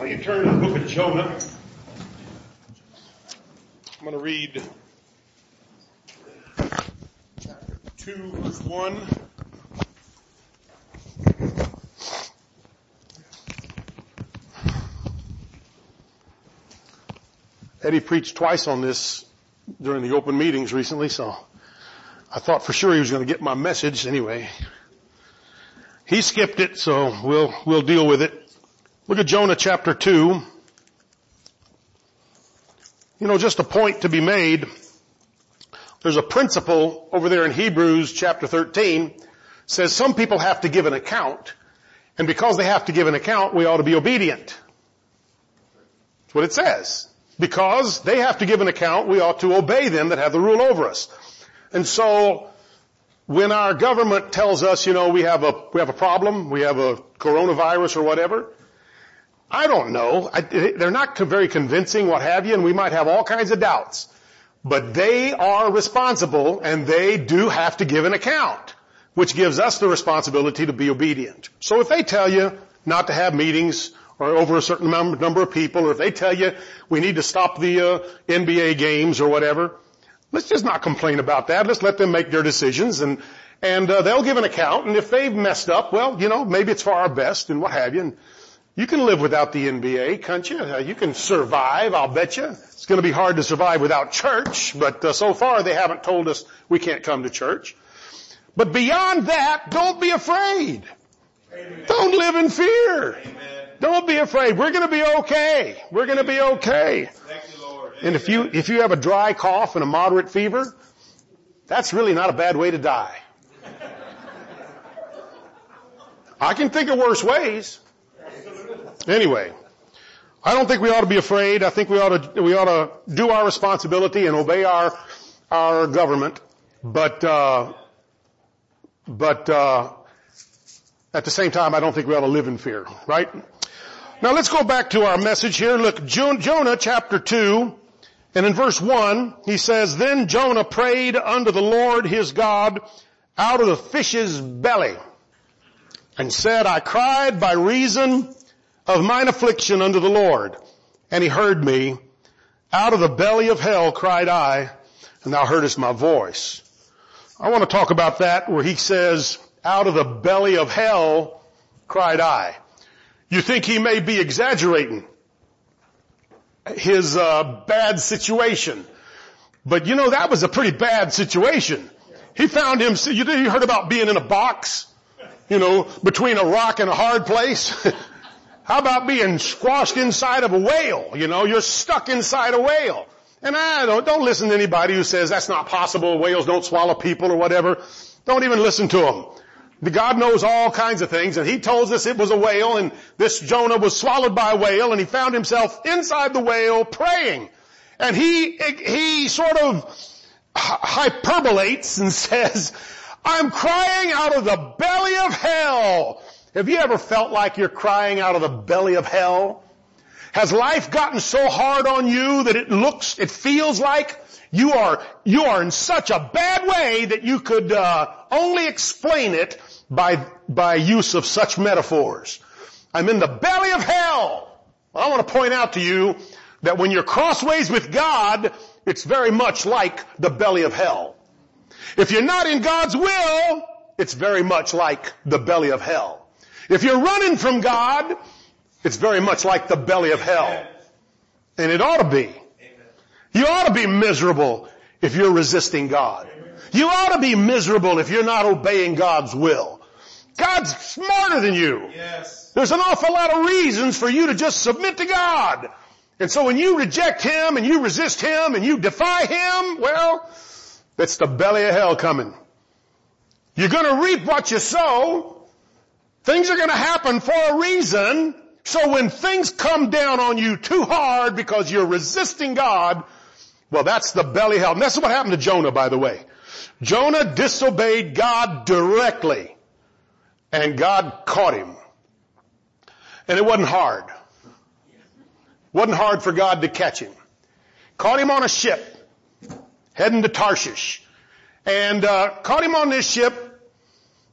you turn to the book of Jonah. I'm going to read chapter 2, verse 1. Eddie preached twice on this during the open meetings recently, so I thought for sure he was going to get my message anyway. He skipped it, so we'll deal with it. Look at Jonah chapter 2. You know, just a point to be made. There's a principle over there in Hebrews chapter 13. Says some people have to give an account. And because they have to give an account, we ought to be obedient. That's what it says. Because they have to give an account, we ought to obey them that have the rule over us. And so, when our government tells us, you know, we have a problem, we have a coronavirus or whatever, I don't know. They're not very convincing, what have you, and we might have all kinds of doubts. But they are responsible, and they do have to give an account, which gives us the responsibility to be obedient. So if they tell you not to have meetings or over a certain number of people, or if they tell you we need to stop the NBA games or whatever, let's just not complain about that. Let's let them make their decisions, and they'll give an account. And if they've messed up, well, you know, maybe it's for our best and what have you. And you can live without the NBA, can't you? You can survive, I'll bet you. It's going to be hard to survive without church, but so far they haven't told us we can't come to church. But beyond that, don't be afraid. Amen. Don't live in fear. Amen. Don't be afraid. We're going to be okay. We're going to be okay. Thank you, Lord. And if you have a dry cough and a moderate fever, that's really not a bad way to die. I can think of worse ways. Anyway, I don't think we ought to be afraid. I think we ought to do our responsibility and obey our government. But at the same time, I don't think we ought to live in fear, right? Now let's go back to our message here. Look, Jonah chapter 2, and in verse 1, he says, "Then Jonah prayed unto the Lord his God out of the fish's belly, and said, I cried by reason of mine affliction unto the Lord. And he heard me. Out of the belly of hell cried I, and thou heardest my voice." I want to talk about that where he says, out of the belly of hell cried I. You think he may be exaggerating his bad situation. But you know, that was a pretty bad situation. He found him, you heard about being in a box, you know, between a rock and a hard place? How about being squashed inside of a whale? You know, you're stuck inside a whale. And don't listen to anybody who says that's not possible, whales don't swallow people or whatever. Don't even listen to them. God knows all kinds of things, and he told us it was a whale, and this Jonah was swallowed by a whale, and he found himself inside the whale praying. And he sort of hyperbolates and says, I'm crying out of the belly of hell. Have you ever felt like you're crying out of the belly of hell? Has life gotten so hard on you that it feels like you are in such a bad way that you could only explain it by use of such metaphors? I'm in the belly of hell. Well, I want to point out to you that when you're crossways with God, it's very much like the belly of hell. If you're not in God's will, it's very much like the belly of hell. If you're running from God, it's very much like the belly of hell. And it ought to be. You ought to be miserable if you're resisting God. You ought to be miserable if you're not obeying God's will. God's smarter than you. Yes. There's an awful lot of reasons for you to just submit to God. And so when you reject Him and you resist Him and you defy Him, well, that's the belly of hell coming. You're going to reap what you sow. Things are going to happen for a reason. So when things come down on you too hard because you're resisting God, well, that's the belly of hell. And that's what happened to Jonah, by the way. Jonah disobeyed God directly, and God caught him. And it wasn't hard. It wasn't hard for God to catch him. Caught him on a ship, heading to Tarshish. And caught him on this ship,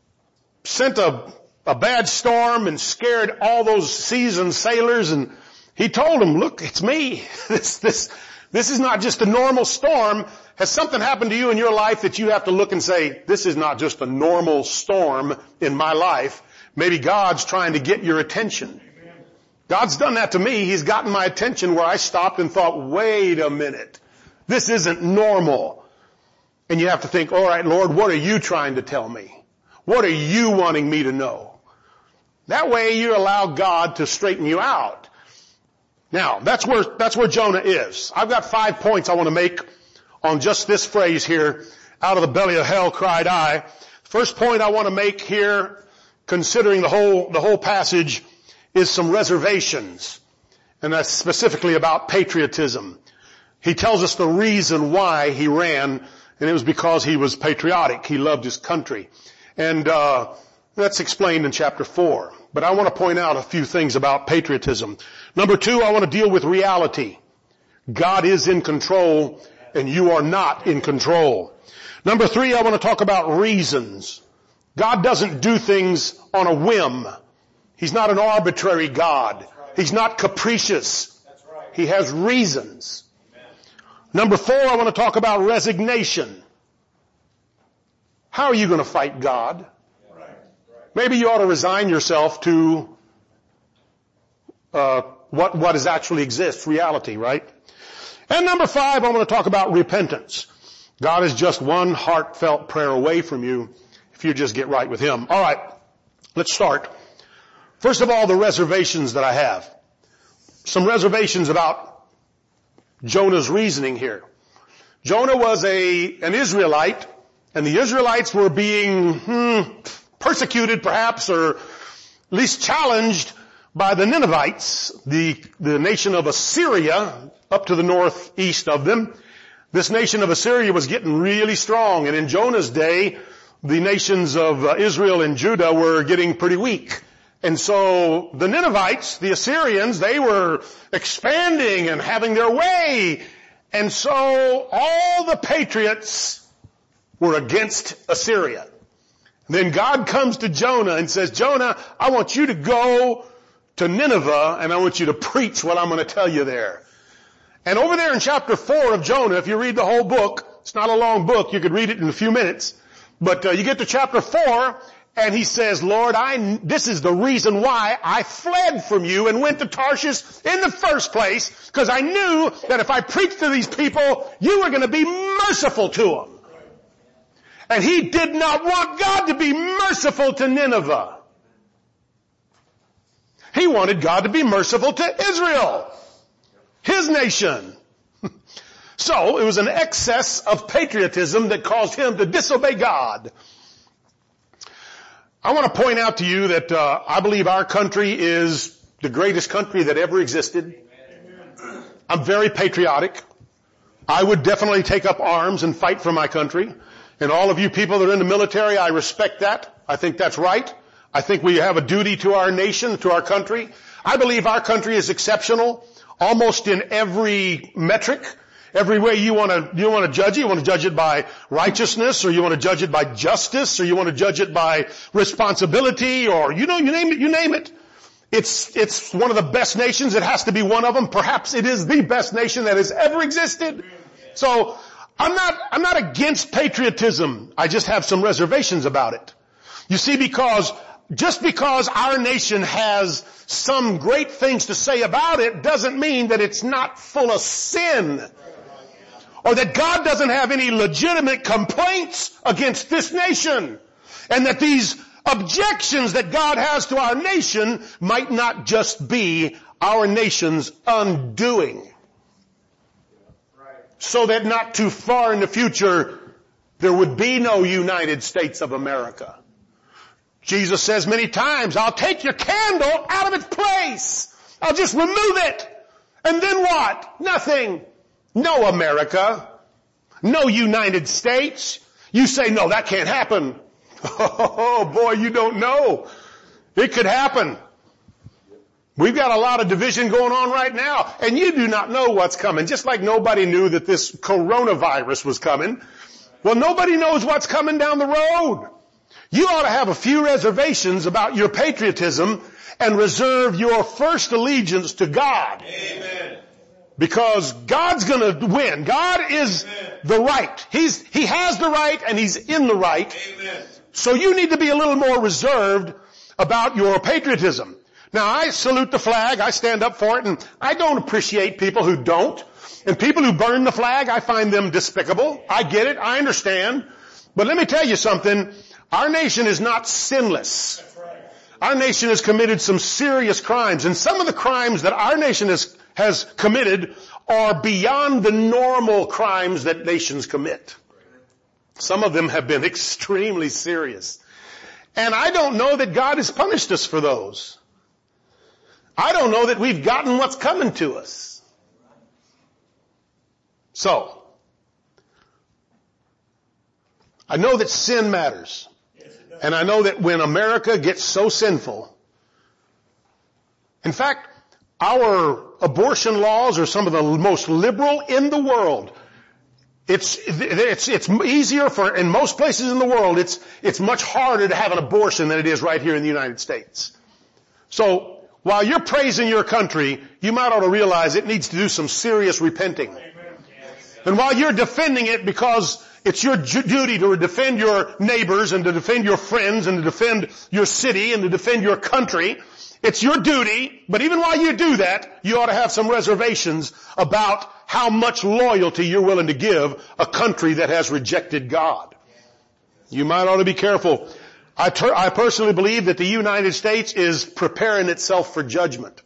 sent a bad storm and scared all those seasoned sailors, and He told him, look, it's me. This is not just a normal storm. Has something happened to you in your life that you have to look and say, this is not just a normal storm in my life. Maybe God's trying to get your attention. God's done that to me. He's gotten my attention where I stopped and thought, wait a minute. This isn't normal. And you have to think, all right, Lord, what are you trying to tell me? What are you wanting me to know? That way you allow God to straighten you out. Now, that's where Jonah is. I've got 5 points I want to make on just this phrase here. Out of the belly of hell cried I. First point I want to make here, considering the whole passage, is some reservations. And that's specifically about patriotism. He tells us the reason why he ran, and it was because he was patriotic. He loved his country. And that's explained in chapter 4. But I want to point out a few things about patriotism. Number 2, I want to deal with reality. God is in control, and you are not in control. Number 3, I want to talk about reasons. God doesn't do things on a whim. He's not an arbitrary God. He's not capricious. He has reasons. Number 4, I want to talk about resignation. How are you going to fight God? Maybe you ought to resign yourself to what is actually exists, reality, right? And number 5, I want to talk about repentance. God is just one heartfelt prayer away from you if you just get right with Him. All right, let's start. First of all, the reservations that I have. Some reservations about Jonah's reasoning here. Jonah was an Israelite, and the Israelites were being persecuted perhaps, or at least challenged by the Ninevites, the nation of Assyria, up to the northeast of them. This nation of Assyria was getting really strong, and in Jonah's day, the nations of Israel and Judah were getting pretty weak. And so the Ninevites, the Assyrians, they were expanding and having their way. And so all the patriots were against Assyria. Then God comes to Jonah and says, Jonah, I want you to go to Nineveh and I want you to preach what I'm going to tell you there. And over there in chapter 4 of Jonah, if you read the whole book, it's not a long book, you could read it in a few minutes, but you get to chapter 4 and he says, Lord, this is the reason why I fled from you and went to Tarshish in the first place, because I knew that if I preached to these people, you were going to be merciful to them. And he did not want God to be merciful to Nineveh. He wanted God to be merciful to Israel, his nation. So it was an excess of patriotism that caused him to disobey God. I want to point out to you that I believe our country is the greatest country that ever existed. I'm very patriotic. I would definitely take up arms and fight for my country. And all of you people that are in the military, I respect that. I think that's right. I think we have a duty to our nation, to our country. I believe our country is exceptional almost in every metric. Every way you want to judge it. You want to judge it by righteousness, or you want to judge it by justice, or you want to judge it by responsibility, or you name it. It's one of the best nations. It has to be one of them. Perhaps it is the best nation that has ever existed. So I'm not against patriotism. I just have some reservations about it. You see, just because our nation has some great things to say about it doesn't mean that it's not full of sin, or that God doesn't have any legitimate complaints against this nation, and that these objections that God has to our nation might not just be our nation's undoing. So that not too far in the future, there would be no United States of America. Jesus says many times, I'll take your candle out of its place. I'll just remove it. And then what? Nothing. No America. No United States. You say, no, that can't happen. Oh boy, you don't know. It could happen. We've got a lot of division going on right now, and you do not know what's coming. Just like nobody knew that this coronavirus was coming. Well, nobody knows what's coming down the road. You ought to have a few reservations about your patriotism and reserve your first allegiance to God. Amen. Because God's gonna win. God is the right. He has the right and He's in the right. Amen. So you need to be a little more reserved about your patriotism. Now I salute the flag, I stand up for it, and I don't appreciate people who don't. And people who burn the flag, I find them despicable. I get it, I understand. But let me tell you something. Our nation is not sinless. Our nation has committed some serious crimes, and some of the crimes that our nation has committed are beyond the normal crimes that nations commit. Some of them have been extremely serious. And I don't know that God has punished us for those. I don't know that we've gotten what's coming to us. So, I know that sin matters. And I know that when America gets so sinful, in fact, our abortion laws are some of the most liberal in the world. It's easier in most places in the world, it's much harder to have an abortion than it is right here in the United States. So, while you're praising your country, you might ought to realize it needs to do some serious repenting. And while you're defending it because it's your duty to defend your neighbors and to defend your friends and to defend your city and to defend your country. It's your duty, but even while you do that, you ought to have some reservations about how much loyalty you're willing to give a country that has rejected God. You might ought to be careful. I personally believe that the United States is preparing itself for judgment.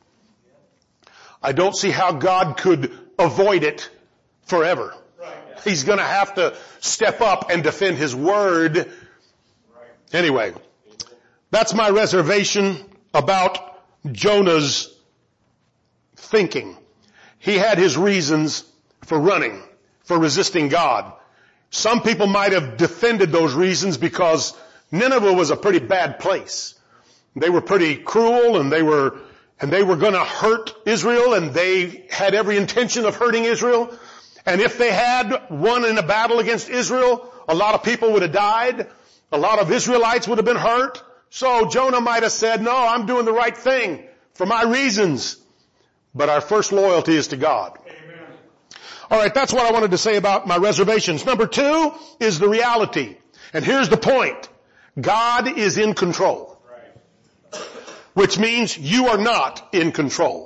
I don't see how God could avoid it forever. He's going to have to step up and defend His word. Anyway, that's my reservation about Jonah's thinking. He had his reasons for running, for resisting God. Some people might have defended those reasons because Nineveh was a pretty bad place. They were pretty cruel and they were going to hurt Israel, and they had every intention of hurting Israel. And if they had won in a battle against Israel, a lot of people would have died. A lot of Israelites would have been hurt. So Jonah might have said, no, I'm doing the right thing for my reasons. But our first loyalty is to God. Amen. All right, that's what I wanted to say about my reservations. Number 2 is the reality. And here's the point. God is in control. Which means you are not in control.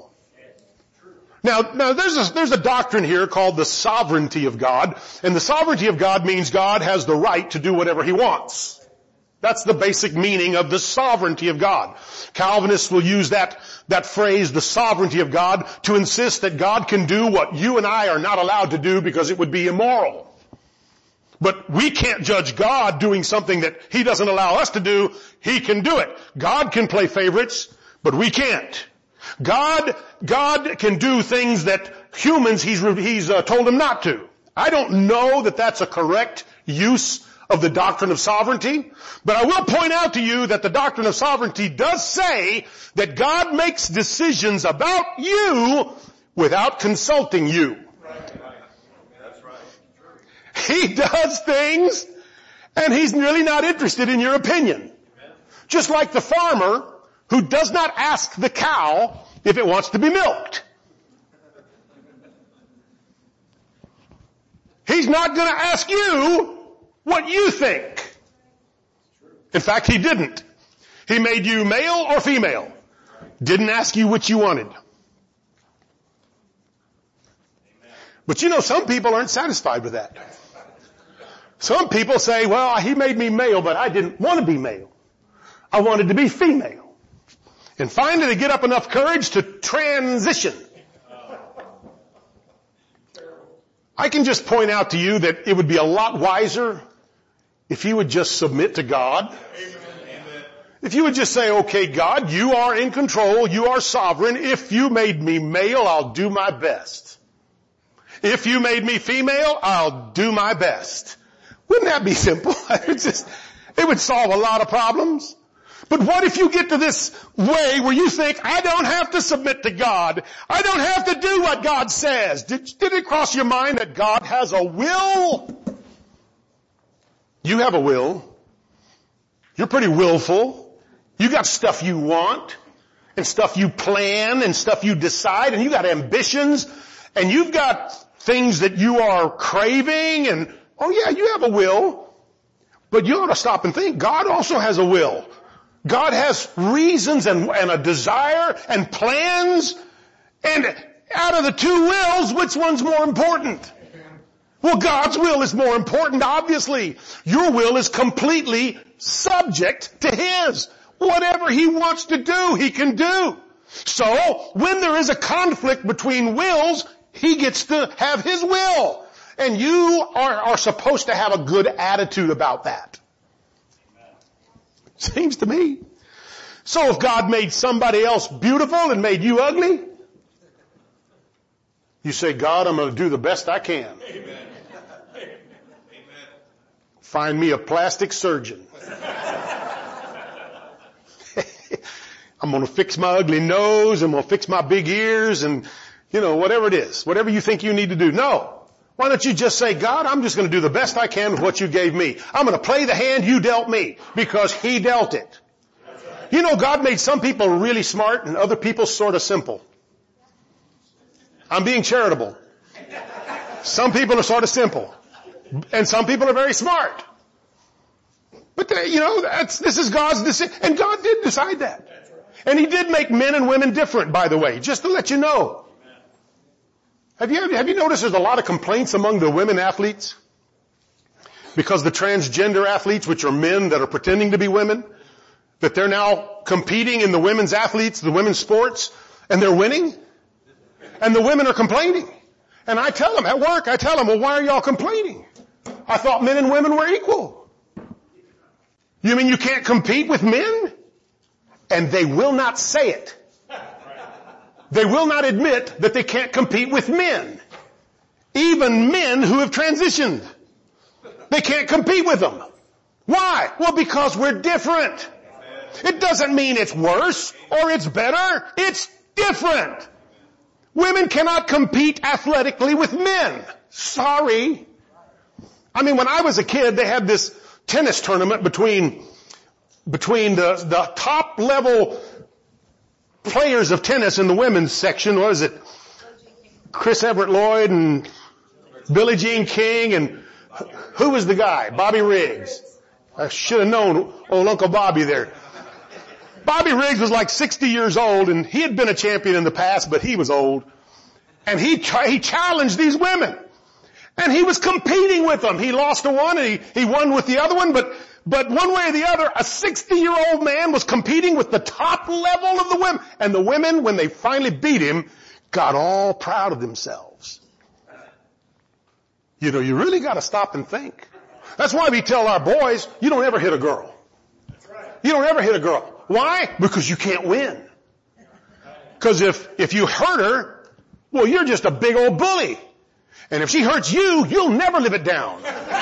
Now there's a doctrine here called the sovereignty of God, and the sovereignty of God means God has the right to do whatever He wants. That's the basic meaning of the sovereignty of God. Calvinists will use that phrase, the sovereignty of God, to insist that God can do what you and I are not allowed to do because it would be immoral. But we can't judge God doing something that He doesn't allow us to do. He can do it. God can play favorites, but we can't. God can do things that humans He's told Him not to. I don't know that that's a correct use of the doctrine of sovereignty, but I will point out to you that the doctrine of sovereignty does say that God makes decisions about you without consulting you. That's right. He does things and He's really not interested in your opinion. Just like the farmer who does not ask the cow if it wants to be milked. He's not going to ask you what you think. In fact, He didn't. He made you male or female. Didn't ask you what you wanted. But you know, some people aren't satisfied with that. Some people say, well, He made me male, but I didn't want to be male. I wanted to be female. And finally they get up enough courage to transition. I can just point out to you that it would be a lot wiser if you would just submit to God. If you would just say, okay, God, you are in control, you are sovereign. If you made me male, I'll do my best. If you made me female, I'll do my best. Wouldn't that be simple? It would solve a lot of problems. But what if you get to this way where you think, I don't have to submit to God. I don't have to do what God says. Did it cross your mind that God has a will? You have a will. You're pretty willful. You got stuff you want and stuff you plan and stuff you decide, and you got ambitions and you've got things that you are craving, and oh yeah, you have a will. But you ought to stop and think, God also has a will. God has reasons and a desire and plans, and out of the two wills, which one's more important? Well, God's will is more important, obviously. Your will is completely subject to His. Whatever He wants to do, He can do. So, when there is a conflict between wills, He gets to have His will. And you are supposed to have a good attitude about that. Seems to me. So if God made somebody else beautiful and made you ugly, you say, God, I'm going to do the best I can. Amen. Find me a plastic surgeon. I'm going to fix my ugly nose, and I'm going to fix my big ears, and, whatever it is. Whatever you think you need to do. No. Why don't you just say, God, I'm just going to do the best I can with what you gave me. I'm going to play the hand you dealt me because He dealt it. God made some people really smart and other people sort of simple. I'm being charitable. Some people are sort of simple. And some people are very smart. But, this is God's decision. And God did decide that. And He did make men and women different, by the way, just to let you know. Have you noticed there's a lot of complaints among the women athletes? Because the transgender athletes, which are men that are pretending to be women, that they're now competing in the women's athletes, the women's sports, and they're winning? And the women are complaining. And I tell them, at work, well, why are y'all complaining? I thought men and women were equal. You mean you can't compete with men? And they will not say it. They will not admit that they can't compete with men. Even men who have transitioned. They can't compete with them. Why? Well, because we're different. It doesn't mean it's worse or it's better. It's different. Women cannot compete athletically with men. Sorry. I mean, when I was a kid, they had this tennis tournament between the top level players of tennis in the women's section. What is it? Chris Everett Lloyd and Billie Jean King, and who was the guy? Bobby Riggs. I should have known old Uncle Bobby there. Bobby Riggs was like 60 years old, and he had been a champion in the past, but he was old. And he challenged these women. And he was competing with them. He lost to one and he won with the other one, but one way or the other, a 60-year-old man was competing with the top level of the women. And the women, when they finally beat him, got all proud of themselves. You really got to stop and think. That's why we tell our boys, you don't ever hit a girl. You don't ever hit a girl. Why? Because you can't win. Because if you hurt her, well, you're just a big old bully. And if she hurts you, you'll never live it down.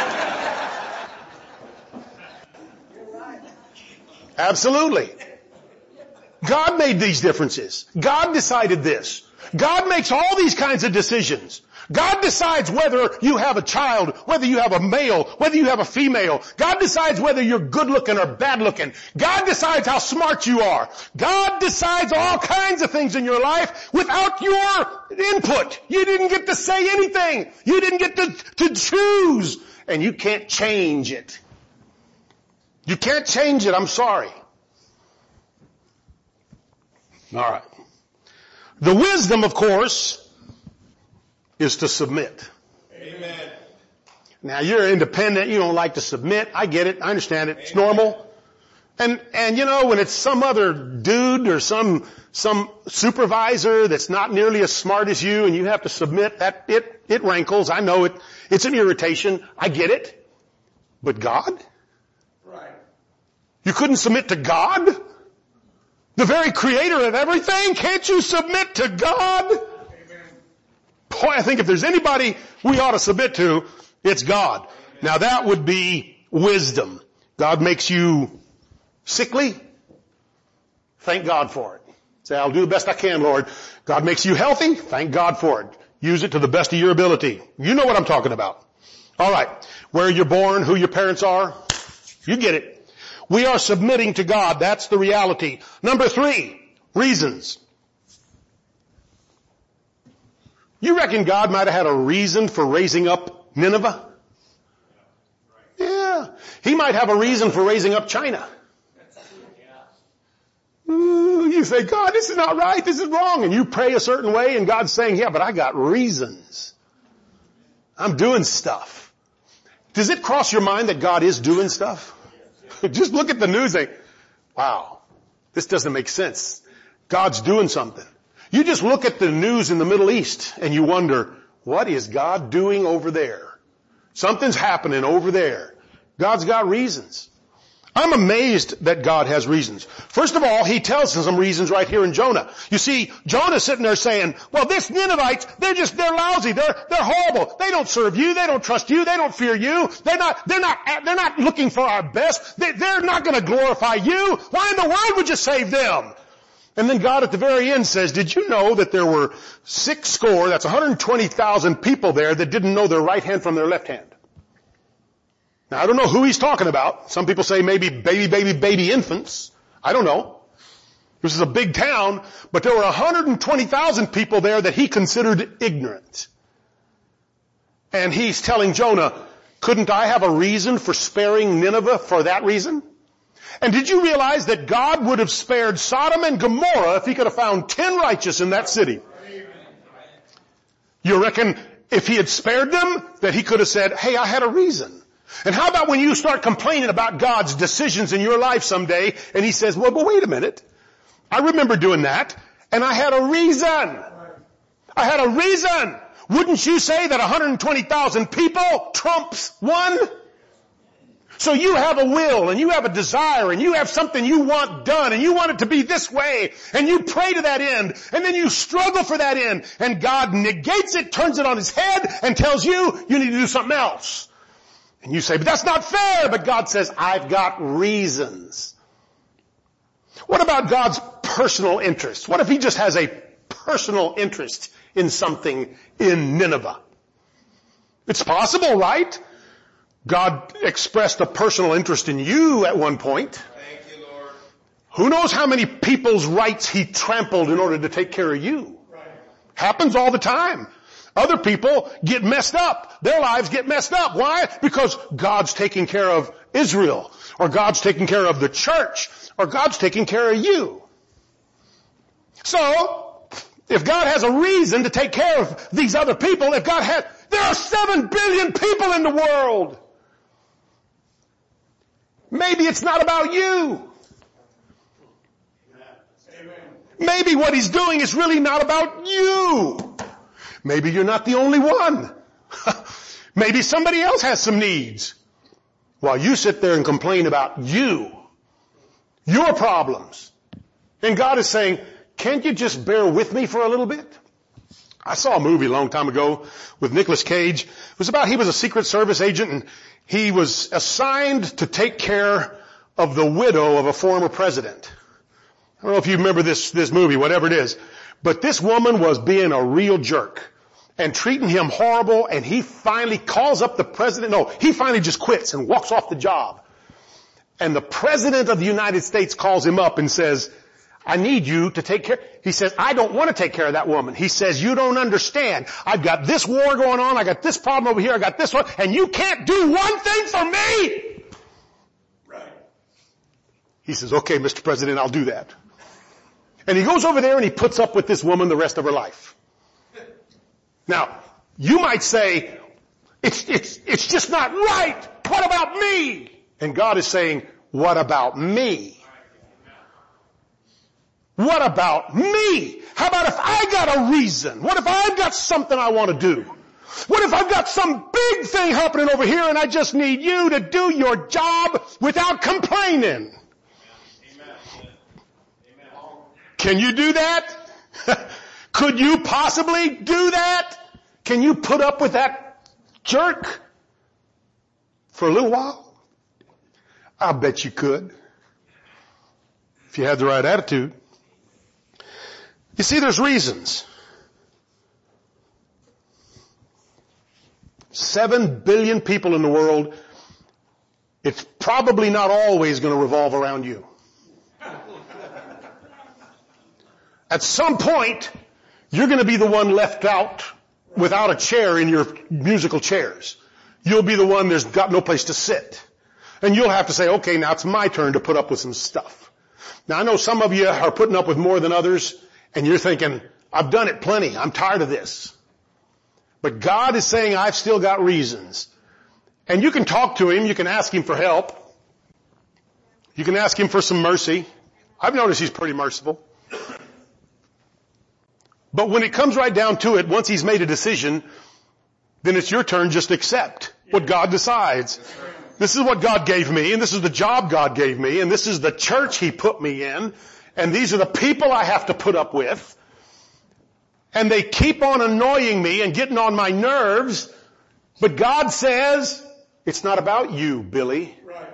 Absolutely. God made these differences. God decided this. God makes all these kinds of decisions. God decides whether you have a child, whether you have a male, whether you have a female. God decides whether you're good looking or bad looking. God decides how smart you are. God decides all kinds of things in your life without your input. You didn't get to say anything. You didn't get to choose. And you can't change it. You can't change it. I'm sorry. All right. The wisdom, of course, is to submit. Amen. Now, you're independent. You don't like to submit. I get it. I understand it. It's normal. And when it's some other dude or some supervisor that's not nearly as smart as you and you have to submit, that it rankles. I know it. It's an irritation. I get it. But God? Right. You couldn't submit to God? The very creator of everything? Can't you submit to God? Boy, I think if there's anybody we ought to submit to, it's God. Now that would be wisdom. God makes you sickly? Thank God for it. Say, I'll do the best I can, Lord. God makes you healthy? Thank God for it. Use it to the best of your ability. You know what I'm talking about. All right. Where you're born, who your parents are, you get it. We are submitting to God. That's the reality. Number 3, reasons. You reckon God might have had a reason for raising up Nineveh? Yeah. He might have a reason for raising up China. Ooh, you say, God, this is not right. This is wrong. And you pray a certain way and God's saying, yeah, but I got reasons. I'm doing stuff. Does it cross your mind that God is doing stuff? Just look at the news and think, wow, this doesn't make sense. God's doing something. You just look at the news in the Middle East and you wonder, what is God doing over there? Something's happening over there. God's got reasons. I'm amazed that God has reasons. First of all, he tells us some reasons right here in Jonah. You see, Jonah's sitting there saying, well, this Ninevites, they're lousy. They're horrible. They don't serve you. They don't trust you. They don't fear you. They're not looking for our best. They're not going to glorify you. Why in the world would you save them? And then God at the very end says, did you know that there were 60, that's 120,000 people there that didn't know their right hand from their left hand? Now, I don't know who he's talking about. Some people say maybe baby infants. I don't know. This is a big town, but there were 120,000 people there that he considered ignorant. And he's telling Jonah, couldn't I have a reason for sparing Nineveh for that reason? And did you realize that God would have spared Sodom and Gomorrah if he could have found 10 righteous in that city? You reckon if he had spared them, that he could have said, hey, I had a reason. And how about when you start complaining about God's decisions in your life someday, and he says, well, but wait a minute. I remember doing that, and I had a reason. I had a reason. Wouldn't you say that 120,000 people trumps one? So you have a will, and you have a desire, and you have something you want done, and you want it to be this way, and you pray to that end, and then you struggle for that end, and God negates it, turns it on his head, and tells you, you need to do something else. And you say, but that's not fair. But God says, I've got reasons. What about God's personal interest? What if he just has a personal interest in something in Nineveh? It's possible, right? God expressed a personal interest in you at one point. Thank you, Lord. Who knows how many people's rights he trampled in order to take care of you? Right. Happens all the time. Other people get messed up. Their lives get messed up. Why? Because God's taking care of Israel, or God's taking care of the church, or God's taking care of you. So, if God has a reason to take care of these other people, there are 7 billion people in the world. Maybe it's not about you. Maybe what he's doing is really not about you. Maybe you're not the only one. Maybe somebody else has some needs. While you sit there and complain about you, your problems. And God is saying, can't you just bear with me for a little bit? I saw a movie a long time ago with Nicolas Cage. It was about, he was a Secret Service agent and he was assigned to take care of the widow of a former president. I don't know if you remember this movie, whatever it is. But this woman was being a real jerk and treating him horrible, and he finally calls up the president. No, he finally just quits and walks off the job. And the president of the United States calls him up and says, I need you to take care. He says, I don't want to take care of that woman. He says, you don't understand. I've got this war going on. I got this problem over here. I got this one. And you can't do one thing for me. Right. He says, okay, Mr. President, I'll do that. And he goes over there and he puts up with this woman the rest of her life. Now, you might say, it's just not right. What about me? And God is saying, what about me? What about me? How about if I got a reason? What if I've got something I want to do? What if I've got some big thing happening over here and I just need you to do your job without complaining? Can you do that? Could you possibly do that? Can you put up with that jerk for a little while? I bet you could. If you had the right attitude. You see, there's reasons. 7 billion people in the world. It's probably not always going to revolve around you. At some point, you're going to be the one left out without a chair in your musical chairs. You'll be the one there's got no place to sit. And you'll have to say, okay, now it's my turn to put up with some stuff. Now I know some of you are putting up with more than others, and you're thinking, I've done it plenty. I'm tired of this. But God is saying, I've still got reasons. And you can talk to Him. You can ask Him for help. You can ask Him for some mercy. I've noticed He's pretty merciful. But when it comes right down to it, once He's made a decision, then it's your turn just to accept what God decides. This is what God gave me, and this is the job God gave me, and this is the church He put me in, and these are the people I have to put up with. And they keep on annoying me and getting on my nerves, but God says, it's not about you, Billy. Right.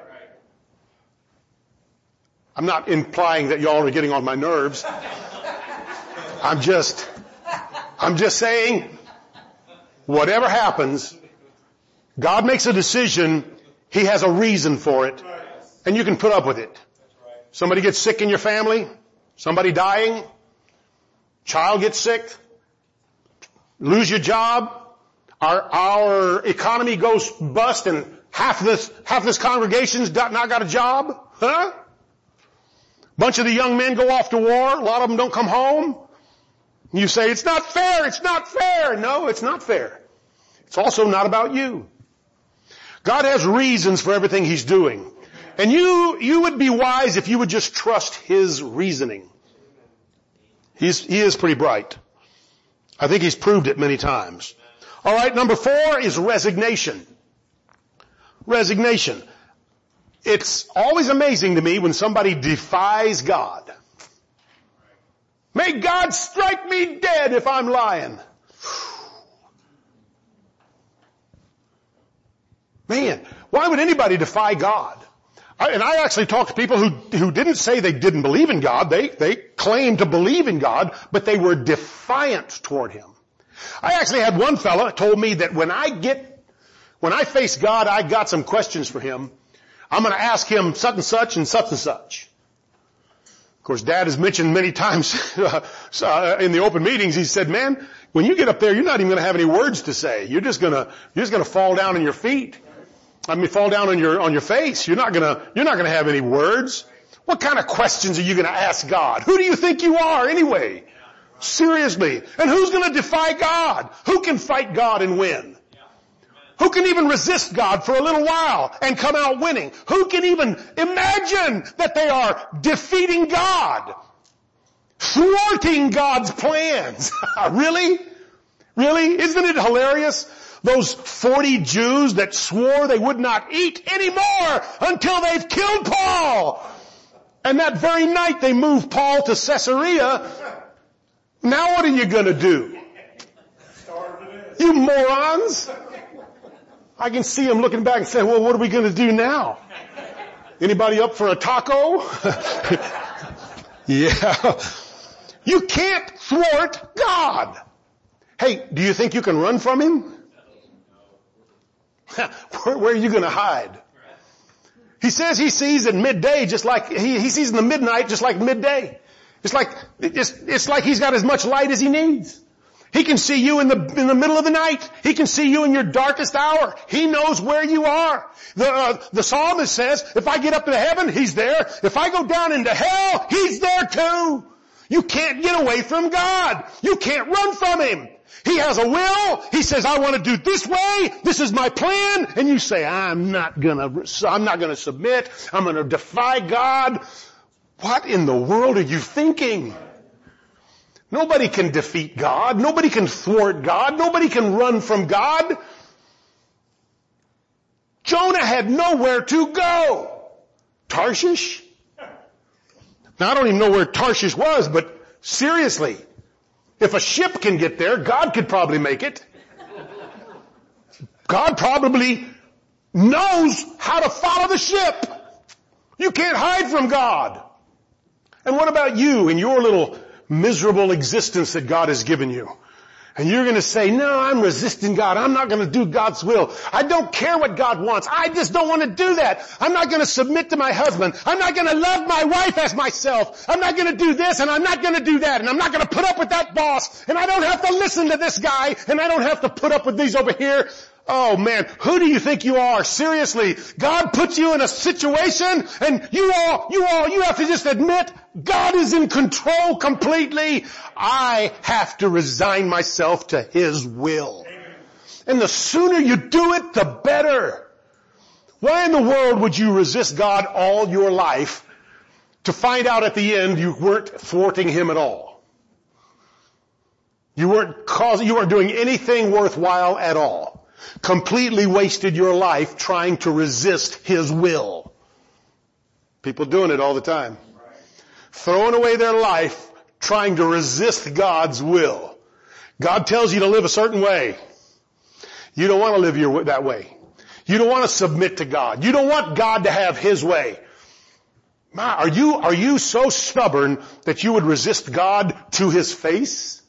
I'm not implying that y'all are getting on my nerves. I'm just saying, whatever happens, God makes a decision, He has a reason for it, and you can put up with it. Somebody gets sick in your family, somebody dying, child gets sick, lose your job, our economy goes bust, and half this congregation's not got a job, huh? Bunch of the young men go off to war, a lot of them don't come home. You say, it's not fair, it's not fair. No, it's not fair. It's also not about you. God has reasons for everything He's doing. And you would be wise if you would just trust His reasoning. He is pretty bright. I think He's proved it many times. All right, number 4 is resignation. Resignation. It's always amazing to me when somebody defies God. May God strike me dead if I'm lying. Man, why would anybody defy God? I actually talked to people who didn't say they didn't believe in God. They claimed to believe in God, but they were defiant toward Him. I actually had one fella told me that when I face God, I got some questions for Him. I'm going to ask Him such and such and such and such. Of course, Dad has mentioned many times in the open meetings, he said, man, when you get up there, you're not even going to have any words to say. You're just going to fall down on your feet. Fall down on your face. You're not going to have any words. What kind of questions are you going to ask God? Who do you think you are anyway? Seriously. And who's going to defy God? Who can fight God and win? Who can even resist God for a little while and come out winning? Who can even imagine that they are defeating God? Thwarting God's plans. Really? Really? Isn't it hilarious? Those 40 Jews that swore they would not eat anymore until they've killed Paul. And that very night they moved Paul to Caesarea. Now what are you going to do? You morons. I can see them looking back and saying, well, what are we going to do now? Anybody up for a taco? Yeah. You can't thwart God. Hey, do you think you can run from Him? Where are you going to hide? He says He sees at midday just like, he sees in the midnight just like midday. It's like He's got as much light as He needs. He can see you in the middle of the night. He can see you in your darkest hour. He knows where you are. The psalmist says, if I get up to heaven, He's there. If I go down into hell, He's there too. You can't get away from God. You can't run from Him. He has a will. He says, I want to do this way. This is my plan. And you say, I'm not gonna submit. I'm gonna defy God. What in the world are you thinking? Nobody can defeat God. Nobody can thwart God. Nobody can run from God. Jonah had nowhere to go. Tarshish? Now I don't even know where Tarshish was, but seriously, if a ship can get there, God could probably make it. God probably knows how to follow the ship. You can't hide from God. And what about you in your little miserable existence that God has given you? And you're going to say, no, I'm resisting God. I'm not going to do God's will. I don't care what God wants. I just don't want to do that. I'm not going to submit to my husband. I'm not going to love my wife as myself. I'm not going to do this and I'm not going to do that. And I'm not going to put up with that boss. And I don't have to listen to this guy. And I don't have to put up with these over here. Oh man, who do you think you are? Seriously, God puts you in a situation and you have to just admit God is in control completely. I have to resign myself to His will. And the sooner you do it, the better. Why in the world would you resist God all your life to find out at the end you weren't thwarting Him at all? You weren't doing anything worthwhile at all. Completely wasted your life trying to resist His will. People doing it all the time. Throwing away their life trying to resist God's will. God tells you to live a certain way. You don't want to live that way. You don't want to submit to God. You don't want God to have His way. Are you so stubborn that you would resist God to His face?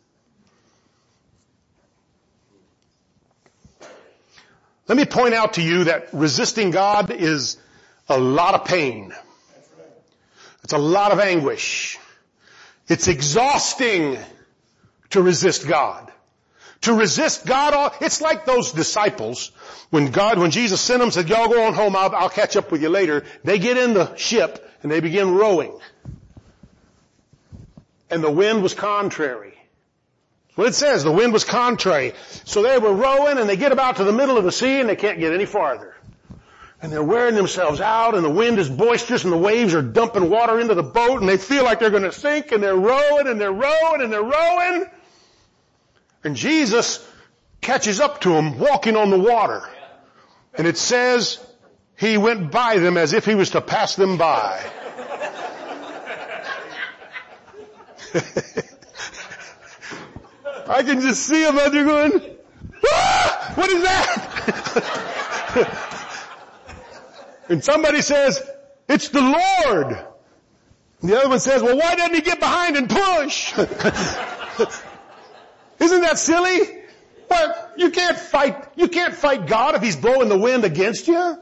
Let me point out to you that resisting God is a lot of pain. It's a lot of anguish. It's exhausting to resist God. To resist God, it's like those disciples when Jesus sent them, said, y'all go on home, I'll catch up with you later. They get in the ship and they begin rowing. And the wind was contrary. Well, it says the wind was contrary. So they were rowing and they get about to the middle of the sea and they can't get any farther. And they're wearing themselves out and the wind is boisterous and the waves are dumping water into the boat and they feel like they're going to sink and they're rowing and they're rowing and they're rowing. And Jesus catches up to them walking on the water. And it says He went by them as if He was to pass them by. I can just see them out there going, ah! What is that? And somebody says, it's the Lord. And the other one says, well, why doesn't He get behind and push? Isn't that silly? Well, you can't fight God if He's blowing the wind against you.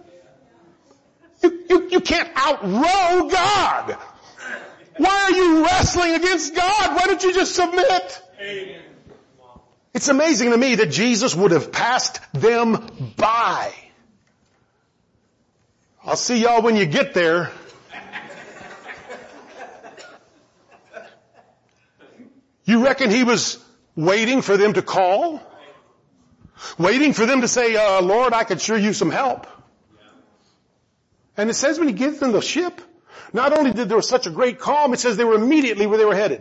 You can't outrow God. Why are you wrestling against God? Why don't you just submit? Amen. It's amazing to me that Jesus would have passed them by. I'll see y'all when you get there. You reckon He was waiting for them to call? Waiting for them to say, Lord, I could sure use some help. And it says when He gets in the ship, not only did there was such a great calm, it says they were immediately where they were headed.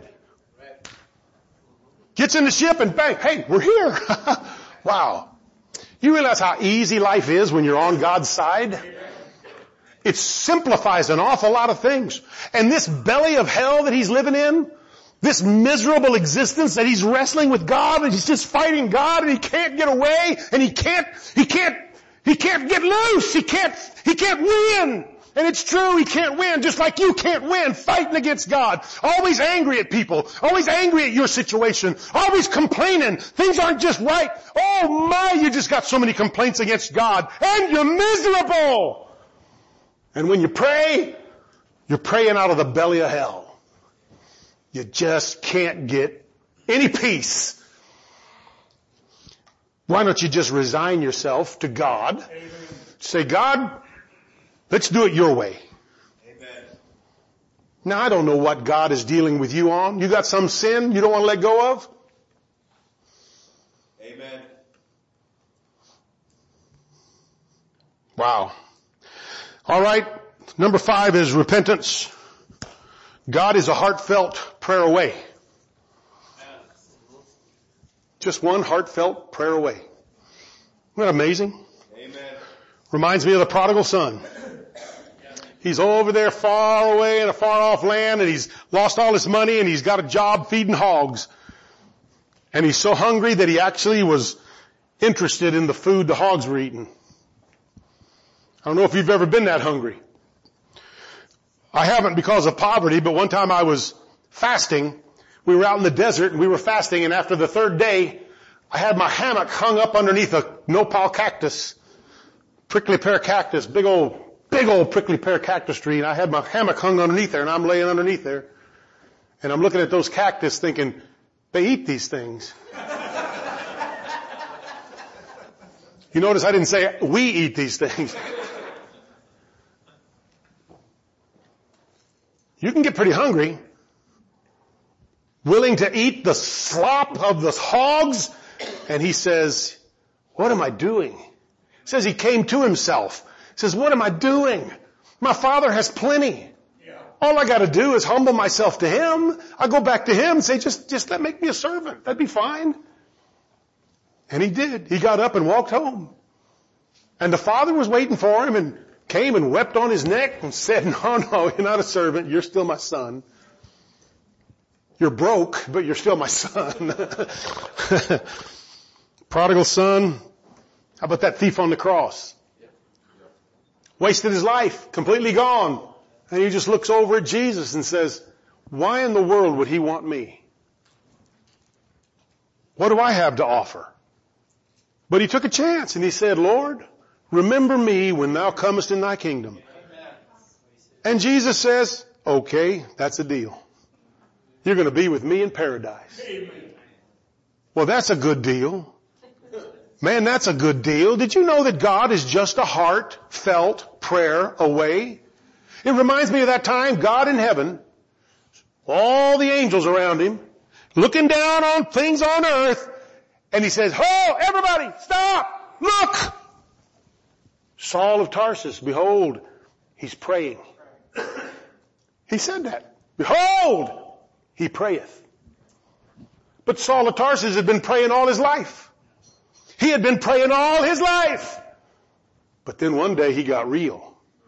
Gets in the ship and bang, hey, we're here. Wow. You realize how easy life is when you're on God's side? It simplifies an awful lot of things. And this belly of hell that he's living in, this miserable existence that he's wrestling with God and he's just fighting God and he can't get away and he can't get loose. He can't win. And it's true, he can't win, just like you can't win fighting against God. Always angry at people. Always angry at your situation. Always complaining. Things aren't just right. Oh my, you just got so many complaints against God. And you're miserable. And when you pray, you're praying out of the belly of hell. You just can't get any peace. Why don't you just resign yourself to God? Amen. Say, God, let's do it your way. Amen. Now, I don't know what God is dealing with you on. You got some sin you don't want to let go of? Amen. Wow. All right. Number 5 is repentance. God is a heartfelt prayer away. Just one heartfelt prayer away. Isn't that amazing? Amen. Reminds me of the prodigal son. He's over there far away in a far off land and he's lost all his money and he's got a job feeding hogs. And he's so hungry that he actually was interested in the food the hogs were eating. I don't know if you've ever been that hungry. I haven't because of poverty, but one time I was fasting. We were out in the desert and we were fasting, and after the third day, I had my hammock hung up underneath a nopal cactus, prickly pear cactus, big old prickly pear cactus tree, and I had my hammock hung underneath there, and I'm laying underneath there. And I'm looking at those cactus thinking, they eat these things. You notice I didn't say, we eat these things. You can get pretty hungry. Willing to eat the slop of the hogs. And he says, what am I doing? He says he came to himself. He says, what am I doing? My Father has plenty. All I got to do is humble myself to Him. I go back to Him and say, just make me a servant. That'd be fine. And he did. He got up and walked home. And the Father was waiting for him and came and wept on his neck and said, no, you're not a servant. You're still my son. You're broke, but you're still my son. Prodigal son. How about that thief on the cross? Wasted his life, completely gone. And he just looks over at Jesus and says, why in the world would he want me? What do I have to offer? But he took a chance and he said, Lord, remember me when thou comest in thy kingdom. And Jesus says, okay, that's a deal. You're going to be with me in paradise. Well, that's a good deal. Man, that's a good deal. Did you know that God is just a heartfelt prayer away? It reminds me of that time, God in heaven, all the angels around him, looking down on things on earth, and he says, oh, everybody, stop, look. Saul of Tarsus, behold, he's praying. He said that. Behold, he prayeth. But Saul of Tarsus had been praying all his life. He had been praying all his life. But then one day he got real.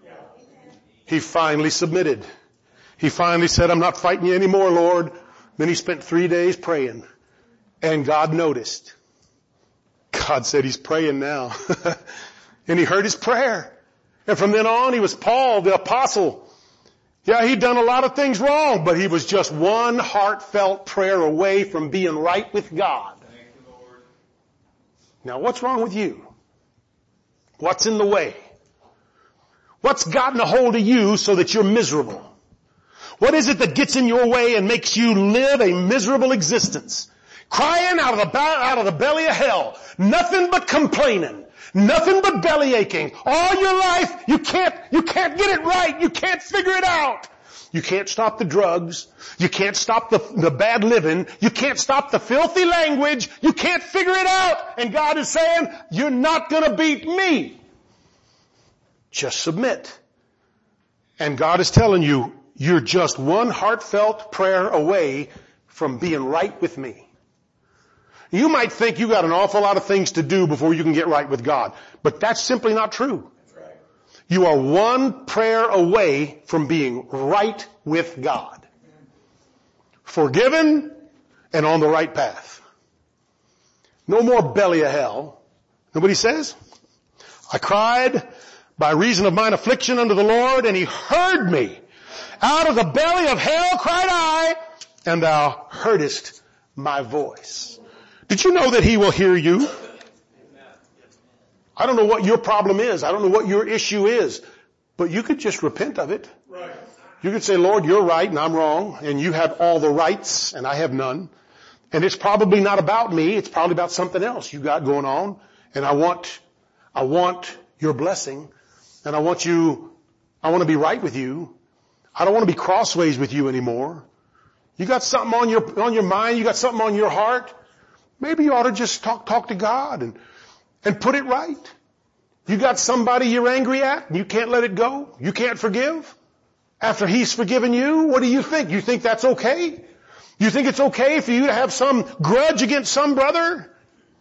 He finally submitted. He finally said, I'm not fighting you anymore, Lord. Then he spent 3 days praying. And God noticed. God said, he's praying now. And he heard his prayer. And from then on, he was Paul, the apostle. Yeah, he'd done a lot of things wrong, but he was just one heartfelt prayer away from being right with God. Thank you, Lord. Now, what's wrong with you? What's in the way? What's gotten a hold of you so that you're miserable? What is it that gets in your way and makes you live a miserable existence? Crying out of the belly of hell. Nothing but complaining. Nothing but belly aching. All your life, you can't get it right. You can't figure it out. You can't stop the drugs. You can't stop the bad living. You can't stop the filthy language. You can't figure it out. And God is saying, you're not going to beat me. Just submit. And God is telling you, you're just one heartfelt prayer away from being right with me. You might think you got an awful lot of things to do before you can get right with God. But that's simply not true. Right. You are one prayer away from being right with God. Forgiven and on the right path. No more belly of hell. Nobody says? I cried by reason of mine affliction unto the Lord, and he heard me. Out of the belly of hell cried I, and thou heardest my voice. Did you know that he will hear you? I don't know what your problem is. I don't know what your issue is. But you could just repent of it. Right. You could say, Lord, you're right and I'm wrong, and you have all the rights and I have none. And it's probably not about me. It's probably about something else you got going on. And I want your blessing. And I want to be right with you. I don't want to be crossways with you anymore. You got something on your mind. You got something on your heart. Maybe you ought to just talk to God and put it right. You got somebody you're angry at and you can't let it go. You can't forgive. After he's forgiven you, what do you think? You think that's okay? You think it's okay for you to have some grudge against some brother?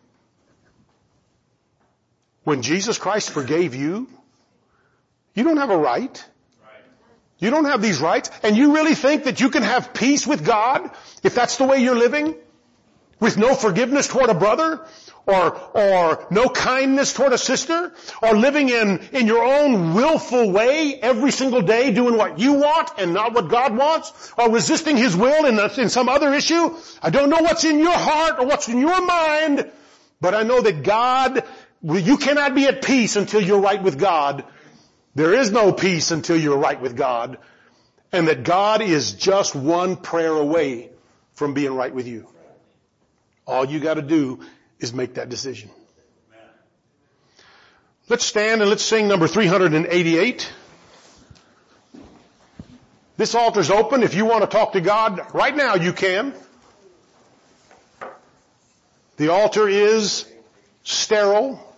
When Jesus Christ forgave you, you don't have a right. You don't have these rights. And you really think that you can have peace with God if that's the way you're living? With no forgiveness toward a brother? Or no kindness toward a sister? Or living in your own willful way every single day doing what you want and not what God wants? Or resisting His will in some other issue? I don't know what's in your heart or what's in your mind, But I know that God, you cannot be at peace until you're right with God. There is no peace until you're right with God. And that God is just one prayer away from being right with you. All you got to do is make that decision. Let's stand and let's sing number 388. This altar's open. If you want to talk to God right now, you can. The altar is sterile.